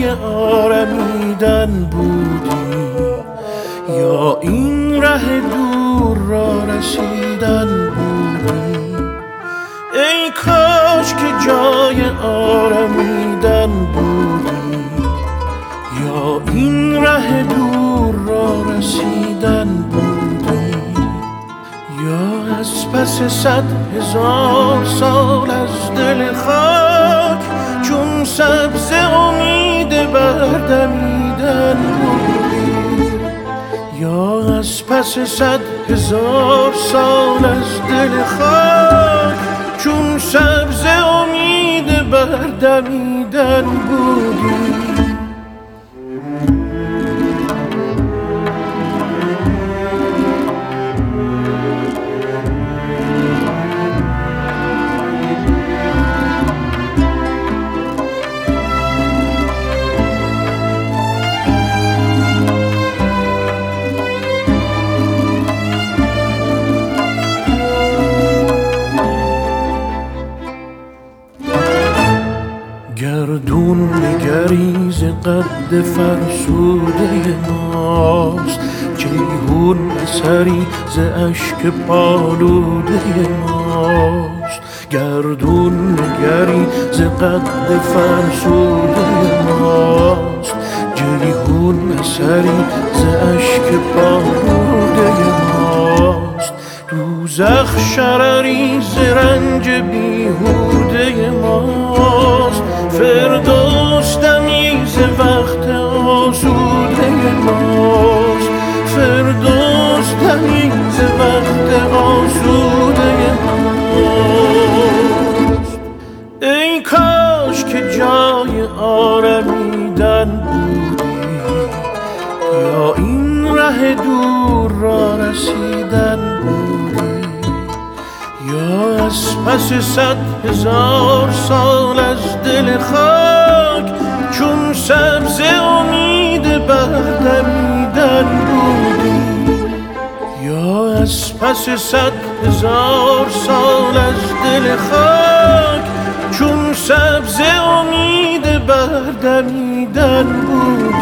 آرمیدن بودی یا این ره دور را رسیدن بودی؟ ای کاش که جای آرمیدن بودی یا این ره دور را رسیدن بودی، یا از پس 100,000 سال از دل خاک چون سبز امید بردمیدن بودی، یا از پس 100,000 سال از دل خاک چون سبز امید بردمیدن بودی. گردون نگریز قد فرسوده ماست، جیهون اثری ز اشک پالوده ماست. گردون نگریز قد فرسوده ماست، جیهون اثری ز اشک پالوده ماست. دوزخ شرری ز رنج بیهوده ماست، فردوس دمی ز وقت آسوده ماست، فردوس دمی ز وقت آسوده ماست. ای کاش که جای آرمیدن بودی یا این ره دور را رسیدن بودی، یا از پس 100,000 سال از دل خاک چون سبز امید بردمیدن بودی، یا از پس 100,000 سال از دل خاک چون سبز امید بردمیدن بودی.